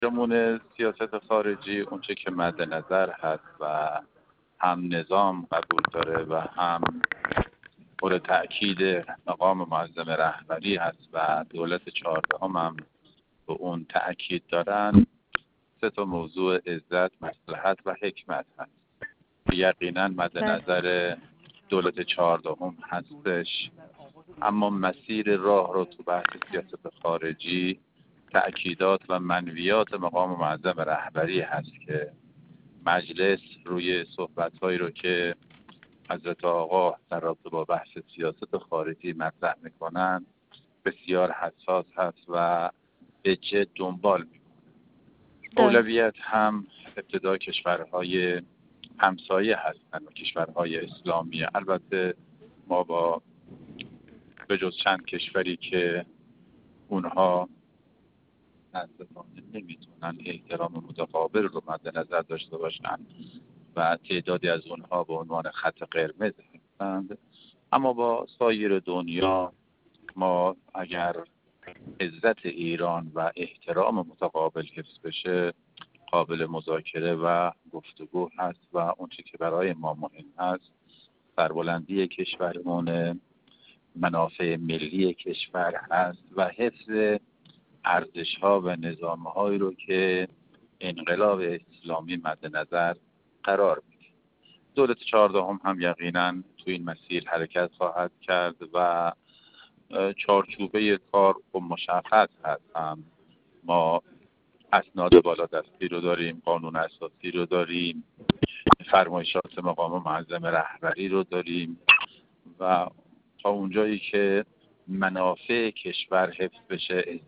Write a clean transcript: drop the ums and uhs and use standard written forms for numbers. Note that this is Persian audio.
مجموعه سیاست خارجی اونچه که مد نظر هست و هم نظام قبول داره و هم مورد تأکید مقام معظم رهبری هست و دولت 14 هم به اون تأکید دارن. سه تا موضوع: عزت، مصلحت و حکمت هست. یقینا مد نظر دولت 14 هم هستش، اما مسیر راه رو تو بحث سیاست خارجی تأکیدات و منویات مقام معظم رهبری هست که مجلس روی صحبت‌هایی رو که حضرت آقا در رابطه با بحث سیاست خارجی مطرح میکنن بسیار حساس هست و به جد دنبال میکنه. اولویت هم ابتدا کشورهای همسایه هستند و کشورهای اسلامی. البته ما با به جز چند کشوری که اونها متاسفانه نمیتونن احترام متقابل رو مد نظر داشته باشن و تعدادی از اونها به عنوان خط قرمز هستند، اما با سایر دنیا ما اگر عزت ایران و احترام متقابل حفظ بشه قابل مذاکره و گفتگو هست و اونچه که برای ما مهم هست سربلندی کشورمون، منافع ملی کشور هست و حفظ ارزش‌ها و نظام‌هایی رو که انقلاب اسلامی مد نظر قرار میده. دولت 14 هم یقیناً تو این مسیر حرکت خواهد کرد و چارچوبه کار و مشخص هست. ما اسناد بالادستی رو داریم، قانون اساسی رو داریم، فرمایشات مقام معظم رهبری رو داریم و تا اونجایی که منافع کشور حفظ بشه،